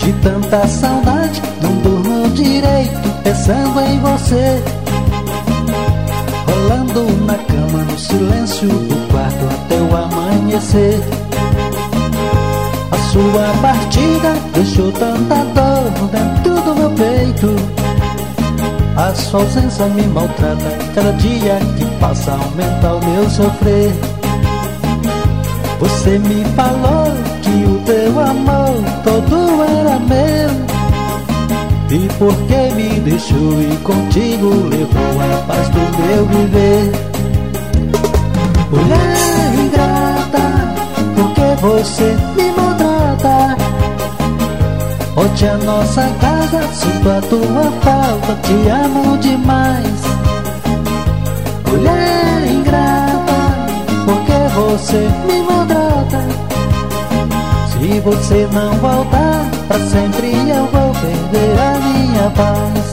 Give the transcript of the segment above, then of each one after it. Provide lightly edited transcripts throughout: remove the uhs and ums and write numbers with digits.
De tanta saudade, não durmo direito, pensando em você. Rolando na cama, no silêncio do quarto até o amanhecer. A sua partida deixou tanta dor dentro do meu peito. A sua ausência me maltrata, cada dia que passa aumenta o meu sofrer. Você me falou que o teu amor todo era meu. E por que me deixou e contigo levou a paz do meu viver? Mulher ingrata, por que você me maltrata? Ontem a nossa casa, sinto a tua falta, te amo demais. Mulher ingrata, por que você me maltrata? Se você não voltar, pra sempre eu vou perder a minha paz.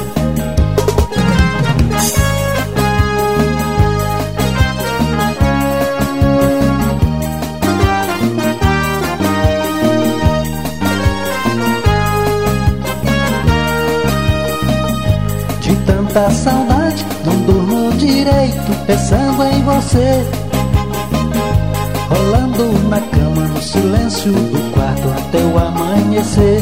De tanta saudade, não durmo direito, pensando em você. Rolando na cama, no silêncio do quarto até o amanhecer.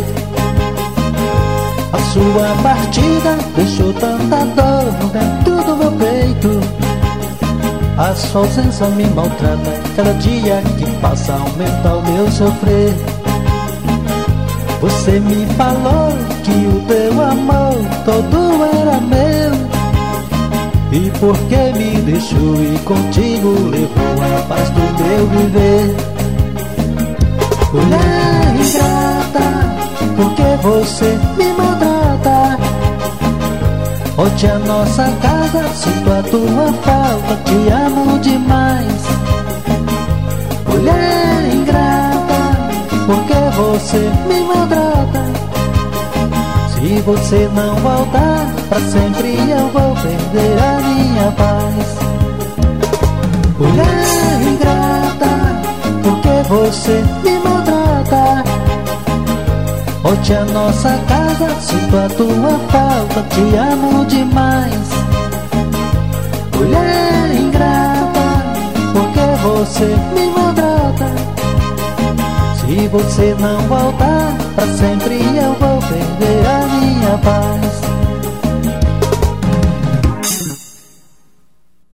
A sua partida deixou tanta dor dentro do meu peito. A sua ausência me maltrata, cada dia que passa aumenta o meu sofrer. Você me falou que o teu amor todo era meu. E por que me deixou e contigo levou a paz do meu viver? Mulher ingrata, por que você me maltrata? Ontem a nossa casa, sinto a tua falta, te amo demais. Mulher ingrata, por que você me maltrata? Se você não voltar, pra sempre eu vou perder a minha paz. Mulher ingrata, por que você me maltrata? Ontem a nossa casa, sinto a tua falta, te amo demais. Mulher ingrata, por que você me maltrata? Se você não voltar, pra sempre eu vou perder a minha paz.